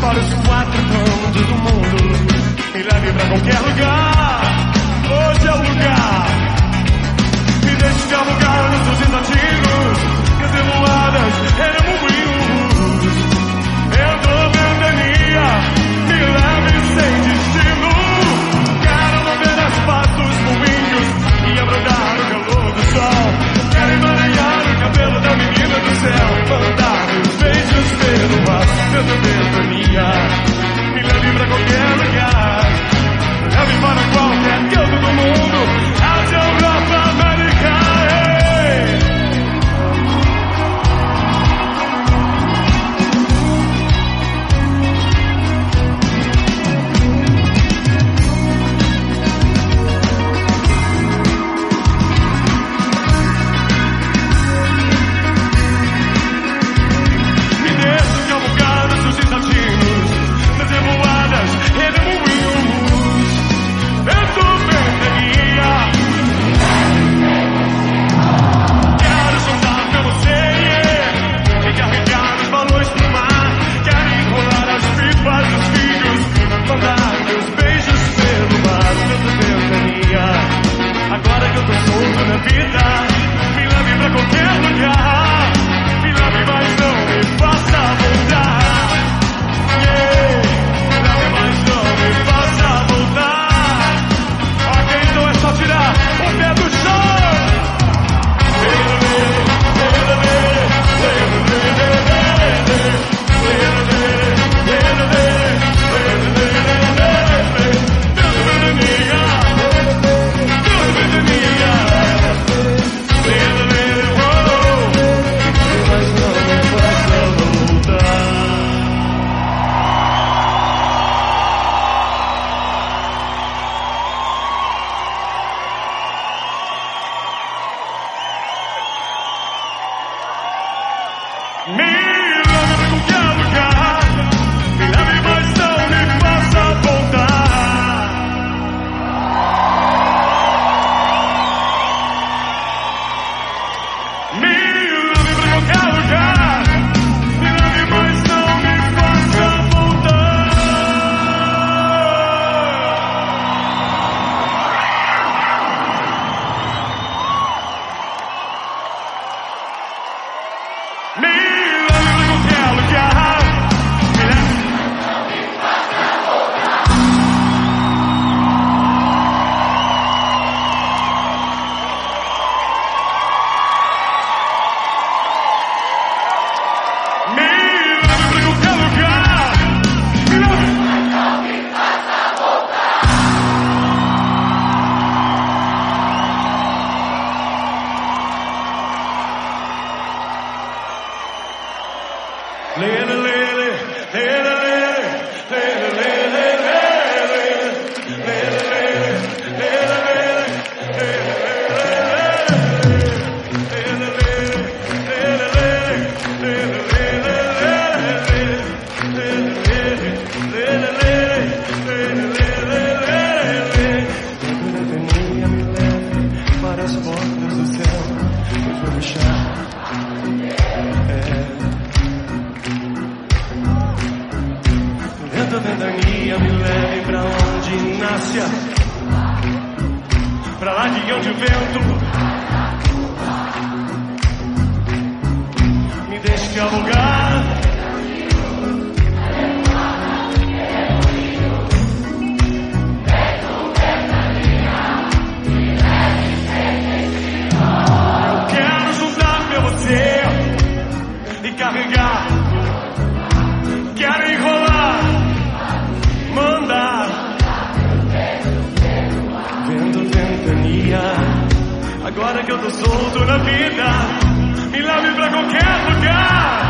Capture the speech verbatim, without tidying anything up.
para os quatro cantos do mundo. Me leve pra qualquer lugar. Hoje é o lugar. Me deixe cavalgar nos seus antigos, reservoadas, redemoinhos. Entrou a ventania, me leve sem destino. Quero mover as passos moinhos e abrandar o calor do sol. Quero emaranhar o cabelo da menina do céu, mandar meus beijos pelo ar, dentro da ventania. Me leve pra qualquer lugar, leve para qualquer canto do mundo, até a Europa, América. Hey! Me deixe cavalgar nos seus desatinos, nas revoadas, redemoinhos. Vento, ventania. Quero soltar pra você e carregar os balões pro mar. Quero enrolar as pipas dos filhos, mandar meus beijos pelo mar. Vento, ventania. Agora que eu tô solto na vida, me leve pra qualquer lugar. Me leve, mas não me faça voltar. Yeah. Me leve, mas não me faça voltar. Ok, então é só tirar o pé do chão. Me leve pra qualquer lugar, me leve, mas não me faça voltar. Me leve pra qualquer lugar, me leve, mas não me faça voltar. Me ventania, me leve pra onde nasce, pra lá de onde o vento me deixe cavalgar. Eu quero juntar-me a você e carregar. Quero enrolar, mandar. Vento, ventania. Agora que eu tô solto na vida, me leve pra qualquer lugar.